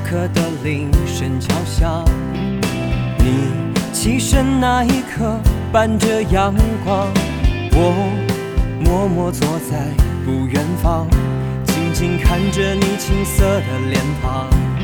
课的铃声敲响，你起身那一刻伴着阳光，我默默坐在不远方，静静看着你青涩的脸庞。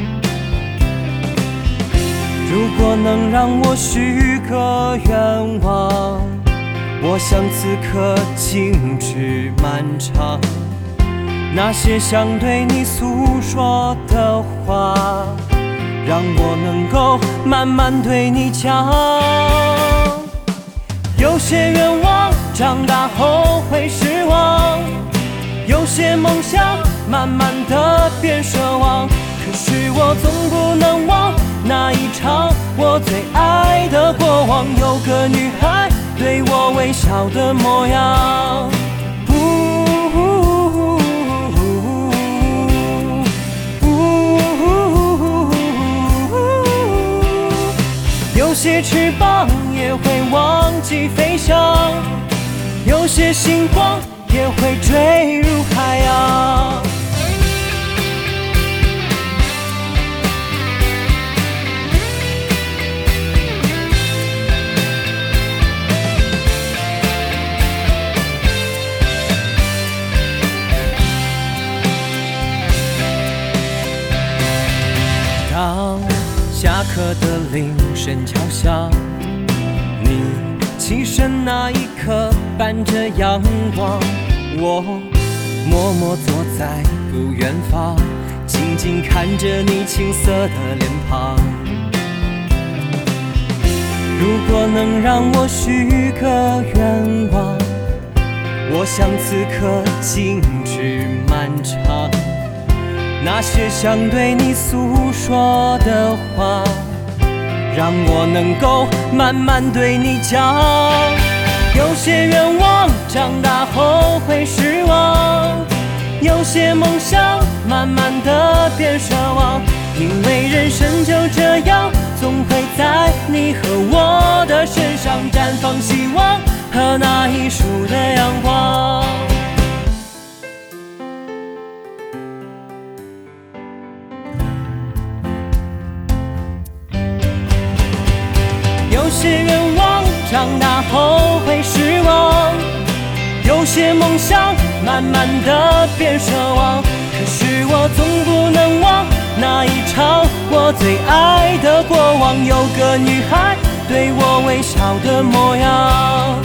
如果能让我许个愿望，我想此刻静止漫长，那些想对你诉说的话，让我能够慢慢对你讲。有些愿望长大后会失望，有些梦想慢慢的变奢望，可是我总不能忘那一场我最爱的过往，有个女孩对我微笑的模样。有些翅膀也会忘记飞翔，有些星光也会坠入海洋。当下课的铃声敲响，你起身那一刻伴着阳光，我默默坐在不远方，静静看着你青涩的脸庞。如果能让我许个愿望，我想此刻静止漫长，那些想对你诉说的话，让我能够慢慢对你讲。有些愿望长大后会失望，有些梦想慢慢的变奢望，因为人生就这样，总会在你和我的身上绽放希望和那一束的阳光。有些愿望长大后会失望，有些梦想慢慢的变奢望，可是我总不能忘那一场我最爱的过往，有个女孩对我微笑的模样。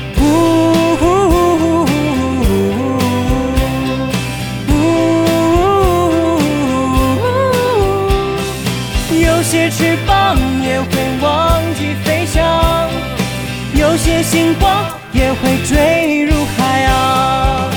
有些翅膀也会忘记飞翔，有些星光也会坠入海洋。